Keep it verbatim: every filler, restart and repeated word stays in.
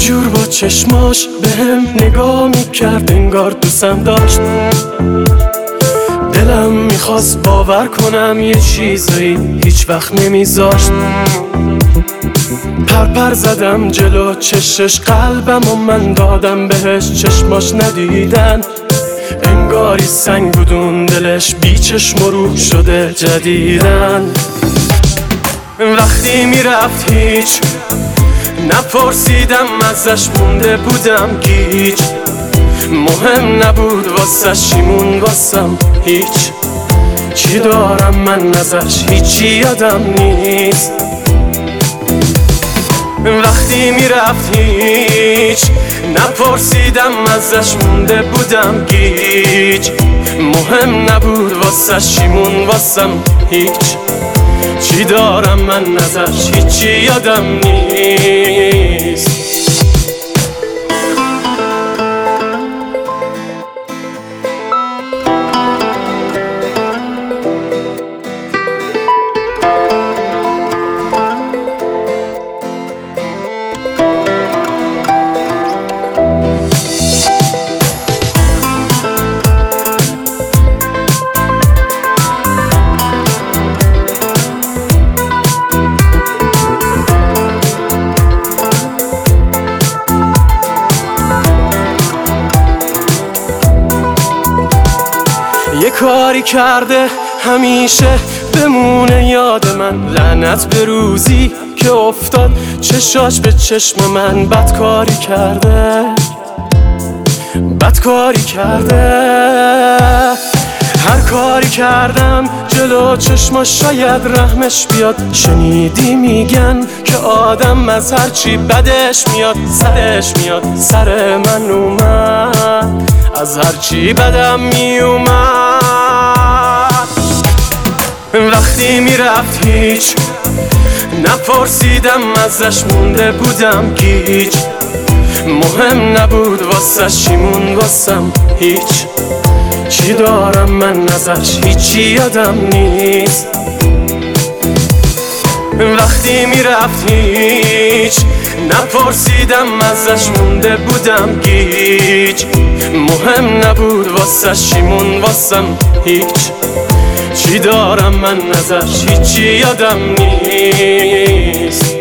جور با چشماش بهم نگاه میکرد انگار دوستم داشت. دلم میخواست باور کنم یه چیزایی هیچ وقت نمیذاشت. پرپر زدم جلو چشش قلبم و من دادم بهش، چشماش ندیدن انگاری سنگ بودون دلش، بی چشم و روح شده جدیدن. وقتی میرفت هیچ نپرسیدم ازش، مونده بودم گیج. مهم نبود واسش چیمون واسم هیچ، چی دارم من ازش هیچی یادم نیست. وقتی میرفت هیچ نپرسیدم ازش، مونده بودم گیج. مهم نبود واسش چیمون واسم هیچ، چی دارم من ازش هیچی یادم نیست. یه کاری کرده همیشه بمونه یاد من، لعنت به روزی که افتاد چشاش به چشم من. بدکاری کرده بدکاری کرده هر کاری کردم جلو چشماش شاید رحمش بیاد. شنیدی میگن که آدم از هرچی بدش میاد سرش میاد. سر من اومد از هرچی بدم میومد. وقتی میرفت هیچ نپرسیدم ازش، مونده بودم گیج. مهم نبود واسش چیمون واسم هیچ، چی دارم من ازش هیچی یادم نیست. وقتی میرفت هیچ نپرسیدم ازش، مونده بودم گیج. مهم نبود واسش چیمون واسم هیچ، چی دارم من ازش هیچی یادم نیست.